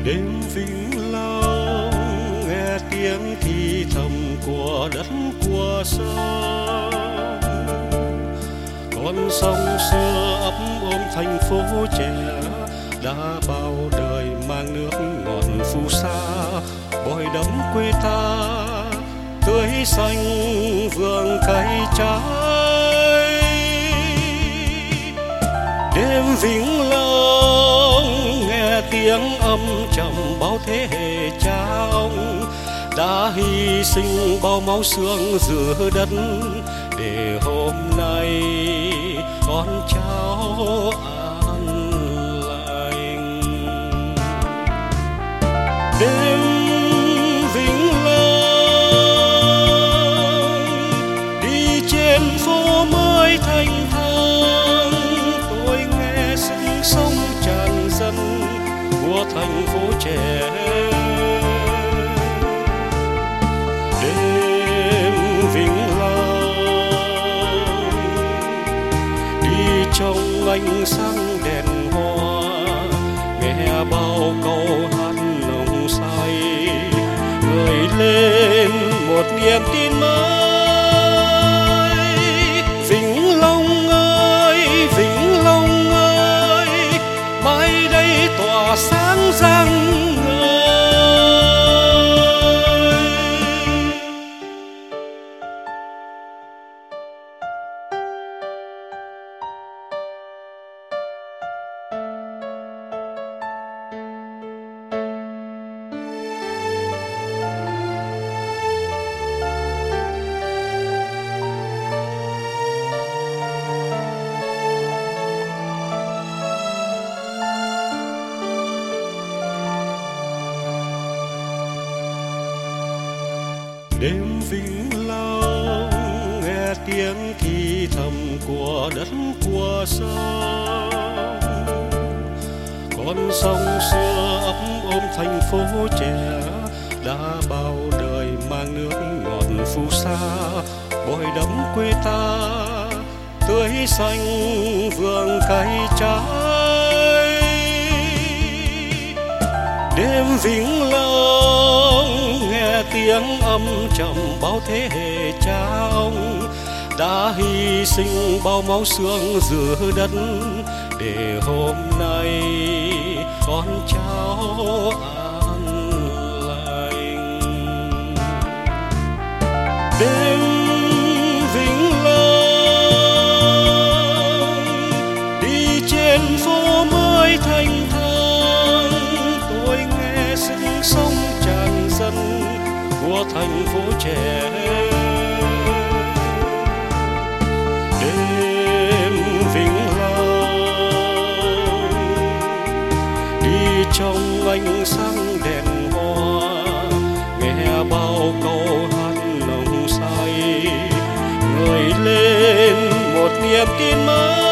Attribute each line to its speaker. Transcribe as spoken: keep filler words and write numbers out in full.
Speaker 1: Đêm Vĩnh Long nghe tiếng thì thầm của đất của sông, con sông xưa ấp ôm thành phố trẻ, đã bao đời mang nước ngọt phù sa, bồi đắm quê ta tươi xanh vườn cây trái. Đêm Vĩnh Long nghe tiếng âm trầm bao thế hệ cha ông, đã hy sinh bao máu xương giữa đất để hôm nay con cháu an lành. Đêm Vĩnh Long đi trên phố mới thanh thang, tôi nghe tiếng sông tràn dần của thành phố trẻ. Đêm Vĩnh Long đi trong ánh sáng đèn hoa, nghe bao câu hát nồng say, gợi lên một niềm tin mới. Vĩnh Long ơi, Vĩnh Long ơi, mai đây tỏa sáng rạng ngời. Đêm Vĩnh Long nghe tiếng thì thầm của đất của sông, con sông xưa ấp ôm thành phố trẻ, đã bao đời mang nước ngọt phù sa, bồi đắm quê ta tươi xanh vườn cây trái. Đêm Vĩnh Long nghe tiếng âm trầm bao thế hệ cha ông, đã hy sinh bao máu xương giữa đất để hôm nay con cháu an lành. Đêm Vĩnh Long đi trên phố mới thanh thang, tôi nghe tiếng sông tràn dần của thành phố trẻ. Đêm Vĩnh Long đi trong ánh sáng đèn hoa, nghe bao câu hát nồng say, gợi lên một niềm tin mới.